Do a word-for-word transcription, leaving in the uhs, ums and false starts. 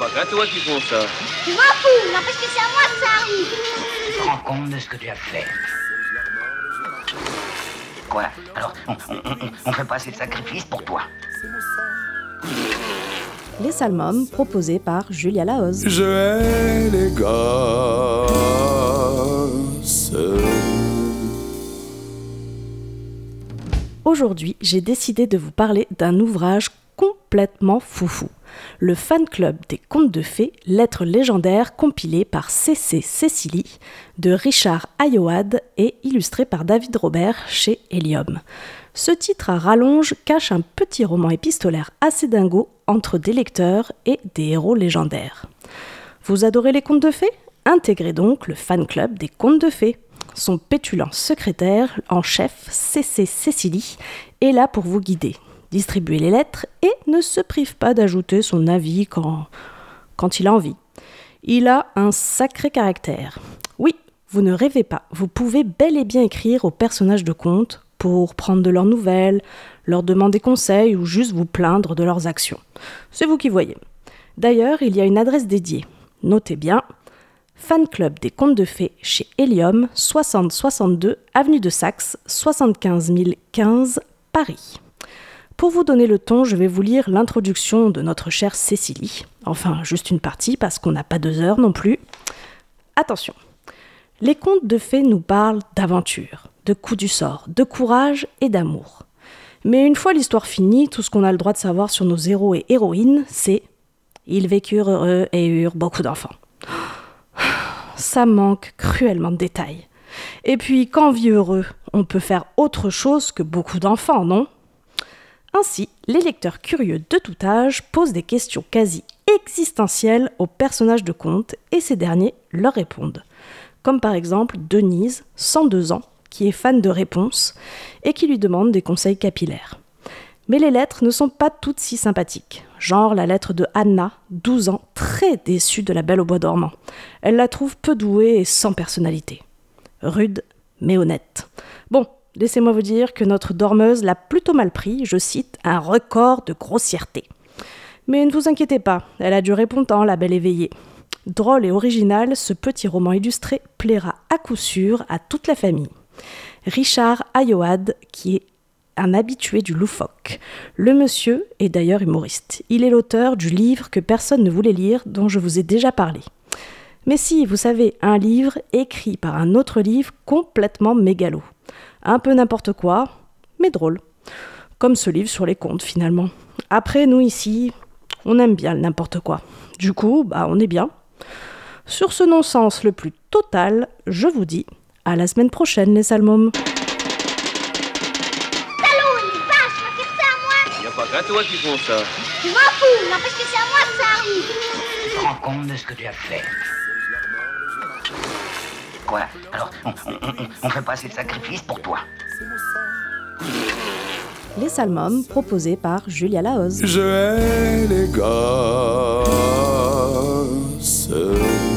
pas qu'à toi qui font ça. Je m'en fous, n'empêche que c'est à moi que ça arrive. Tu te rends compte de ce que tu as fait? Quoi? Alors, on, on, on, on fait pas assez de sacrifices pour toi? Les Salmômes, proposés par Julia Lahoz. Je hais les gosses. Aujourd'hui, j'ai décidé de vous parler d'un ouvrage complètement foufou. Le fan club des contes de fées, lettres légendaires compilées par C C Cécilie, de Richard Ayoade et illustré par David Robert chez Helium. Ce titre à rallonge cache un petit roman épistolaire assez dingo entre des lecteurs et des héros légendaires. Vous adorez les contes de fées ? Intégrez donc le fan club des contes de fées. Son pétulant secrétaire en chef, C C Cécilie, est là pour vous guider. Distribuer les lettres et ne se prive pas d'ajouter son avis quand, quand il a envie. Il a un sacré caractère. Oui, vous ne rêvez pas, vous pouvez bel et bien écrire aux personnages de contes pour prendre de leurs nouvelles, leur demander conseil ou juste vous plaindre de leurs actions. C'est vous qui voyez. D'ailleurs, il y a une adresse dédiée. Notez bien, Fan Club des Contes de Fées chez Helium, soixante soixante-deux avenue de Saxe, soixante-quinze mille quinze, Paris. Pour vous donner le ton, je vais vous lire l'introduction de notre chère Cécilie. Enfin, juste une partie, parce qu'on n'a pas deux heures non plus. Attention, les contes de fées nous parlent d'aventure, de coups du sort, de courage et d'amour. Mais une fois l'histoire finie, tout ce qu'on a le droit de savoir sur nos héros et héroïnes, c'est « Ils vécurent heureux et eurent beaucoup d'enfants ». Ça manque cruellement de détails. Et puis, quand on vit heureux, on peut faire autre chose que beaucoup d'enfants, non ? Ainsi, les lecteurs curieux de tout âge posent des questions quasi existentielles aux personnages de contes et ces derniers leur répondent. Comme par exemple Denise, cent deux ans, qui est fan de réponses et qui lui demande des conseils capillaires. Mais les lettres ne sont pas toutes si sympathiques. Genre la lettre de Anna, douze ans, très déçue de la Belle au bois dormant. Elle la trouve peu douée et sans personnalité. Rude, mais honnête. Bon, laissez-moi vous dire que notre dormeuse l'a plutôt mal pris, je cite, un record de grossièreté. Mais ne vous inquiétez pas, elle a du répondant, la belle éveillée. Drôle et original, ce petit roman illustré plaira à coup sûr à toute la famille. Richard Ayoade, qui est un habitué du loufoque. Le monsieur est d'ailleurs humoriste. Il est l'auteur du livre que personne ne voulait lire, dont je vous ai déjà parlé. Mais si, vous savez, un livre écrit par un autre livre complètement mégalo. Un peu n'importe quoi, mais drôle. Comme ce livre sur les contes, finalement. Après, nous ici, on aime bien le n'importe quoi. Du coup, bah, on est bien. Sur ce non-sens le plus total, je vous dis à la semaine prochaine, les Salmômes. Pas qu'à toi qui font ça. Je m'en fous, n'empêche que c'est à moi que ça arrive. Tu te rends compte de ce que tu as fait? Quoi? Alors, on, on, on, on fait pas assez de sacrifices pour toi? Les Salmômes, proposés par Julia Lahoz. Je hais les gosses.